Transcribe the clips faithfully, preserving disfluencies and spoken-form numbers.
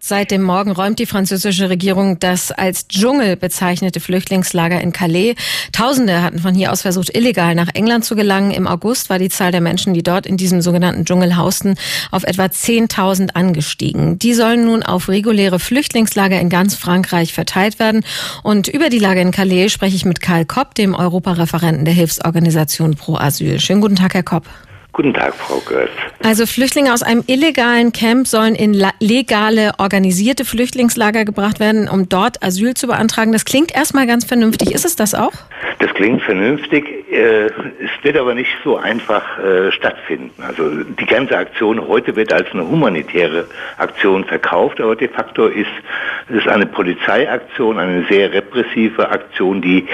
Seit dem Morgen räumt die französische Regierung das als Dschungel bezeichnete Flüchtlingslager in Calais. Tausende hatten von hier aus versucht, illegal nach England zu gelangen. Im August war die Zahl der Menschen, die dort in diesem sogenannten Dschungel hausten, auf etwa zehntausend angestiegen. Die sollen nun auf reguläre Flüchtlingslager in ganz Frankreich verteilt werden. Und über die Lage in Calais spreche ich mit Karl Kopp, dem Europareferenten der Hilfsorganisation Pro Asyl. Schönen guten Tag, Herr Kopp. Guten Tag, Frau Götz. Also Flüchtlinge aus einem illegalen Camp sollen in legale, organisierte Flüchtlingslager gebracht werden, um dort Asyl zu beantragen. Das klingt erstmal ganz vernünftig. Ist es das auch? Das klingt vernünftig. Es wird aber nicht so einfach stattfinden. Also die ganze Aktion heute wird als eine humanitäre Aktion verkauft, aber de facto ist es eine Polizeiaktion, eine sehr repressive Aktion, die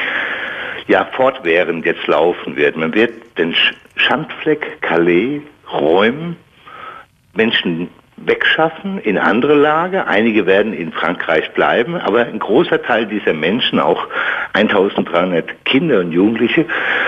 ja fortwährend jetzt laufen wird. Man wird den Schandfleck Calais räumen, Menschen wegschaffen in andere Lager. Einige werden in Frankreich bleiben, aber ein großer Teil dieser Menschen, auch eintausenddreihundert Kinder und Jugendliche,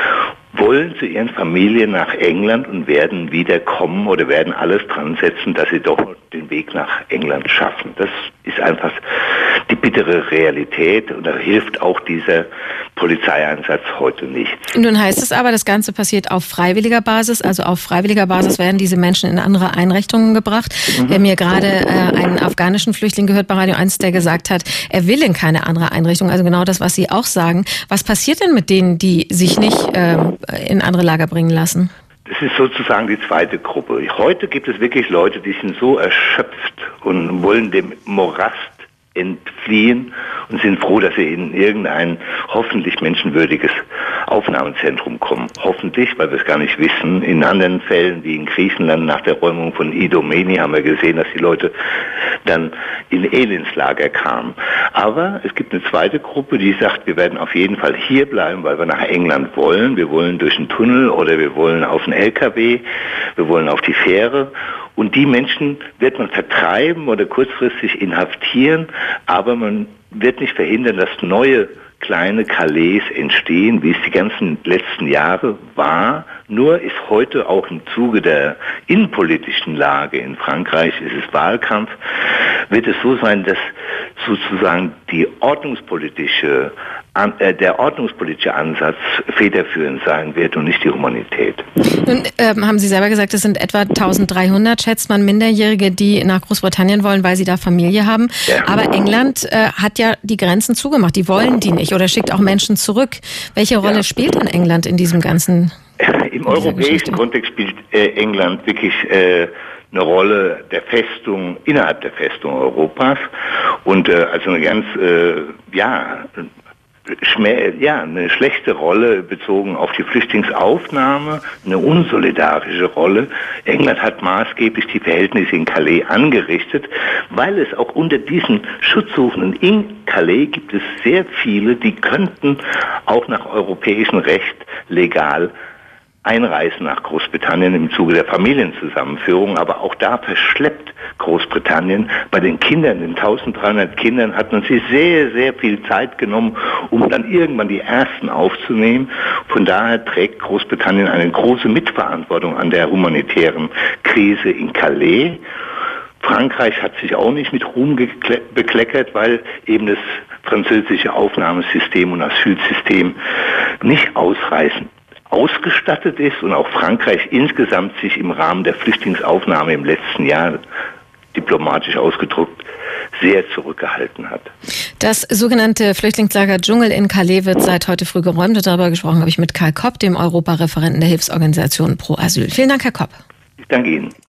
wollen zu ihren Familien nach England und werden wieder kommen oder werden alles dran setzen, dass sie doch den Weg nach England schaffen. Das ist einfach die bittere Realität und da hilft auch dieser Polizeieinsatz heute nicht. Nun heißt es aber, das Ganze passiert auf freiwilliger Basis. Also auf freiwilliger Basis werden diese Menschen in andere Einrichtungen gebracht. Mhm. Wir haben hier gerade äh, einen afghanischen Flüchtling gehört bei Radio eins, der gesagt hat, er will in keine andere Einrichtung. Also genau das, was Sie auch sagen. Was passiert denn mit denen, die sich nicht äh, in andere Lager bringen lassen? Das ist sozusagen die zweite Gruppe. Heute gibt es wirklich Leute, die sind so erschöpft und wollen dem Morast entfliehen und sind froh, dass sie in irgendein hoffentlich menschenwürdiges Aufnahmezentrum kommen. Hoffentlich, weil wir es gar nicht wissen. In anderen Fällen, wie in Griechenland nach der Räumung von Idomeni, haben wir gesehen, dass die Leute dann in Elendslager kamen. Aber es gibt eine zweite Gruppe, die sagt, wir werden auf jeden Fall hier bleiben, weil wir nach England wollen. Wir wollen durch einen Tunnel oder wir wollen auf einen L K W, wir wollen auf die Fähre. Und die Menschen wird man vertreiben oder kurzfristig inhaftieren, aber man wird nicht verhindern, dass neue kleine Calais entstehen, wie es die ganzen letzten Jahre war. Nur ist heute auch im Zuge der innenpolitischen Lage in Frankreich, ist es Wahlkampf, wird es so sein, dass sozusagen die ordnungspolitische, äh, der ordnungspolitische Ansatz federführend sein wird und nicht die Humanität. Nun ähm, haben Sie selber gesagt, es sind etwa eintausenddreihundert, schätzt man, Minderjährige, die nach Großbritannien wollen, weil sie da Familie haben. Ja. Aber England äh, hat ja die Grenzen zugemacht. Die wollen die nicht oder schickt auch Menschen zurück. Welche Rolle ja. spielt denn England in diesem ganzen? Im europäischen Kontext spielt äh, England wirklich äh, eine Rolle der Festung, innerhalb der Festung Europas und äh, also eine ganz, äh, ja, Schmäh, ja, eine schlechte Rolle bezogen auf die Flüchtlingsaufnahme, eine unsolidarische Rolle. England hat maßgeblich die Verhältnisse in Calais angerichtet, weil es auch unter diesen Schutzsuchenden in Calais gibt es sehr viele, die könnten auch nach europäischem Recht legal einreisen nach Großbritannien im Zuge der Familienzusammenführung, aber auch da verschleppt Großbritannien. Bei den Kindern, den eintausenddreihundert Kindern, hat man sich sehr, sehr viel Zeit genommen, um dann irgendwann die ersten aufzunehmen. Von daher trägt Großbritannien eine große Mitverantwortung an der humanitären Krise in Calais. Frankreich hat sich auch nicht mit Ruhm bekleckert, weil eben das französische Aufnahmesystem und Asylsystem nicht ausreichend ausgestattet ist und auch Frankreich insgesamt sich im Rahmen der Flüchtlingsaufnahme im letzten Jahr, diplomatisch ausgedrückt, sehr zurückgehalten hat. Das sogenannte Flüchtlingslager Dschungel in Calais wird seit heute früh geräumt. Und darüber gesprochen habe ich mit Karl Kopp, dem Europareferenten der Hilfsorganisation Pro Asyl. Vielen Dank, Herr Kopp. Ich danke Ihnen.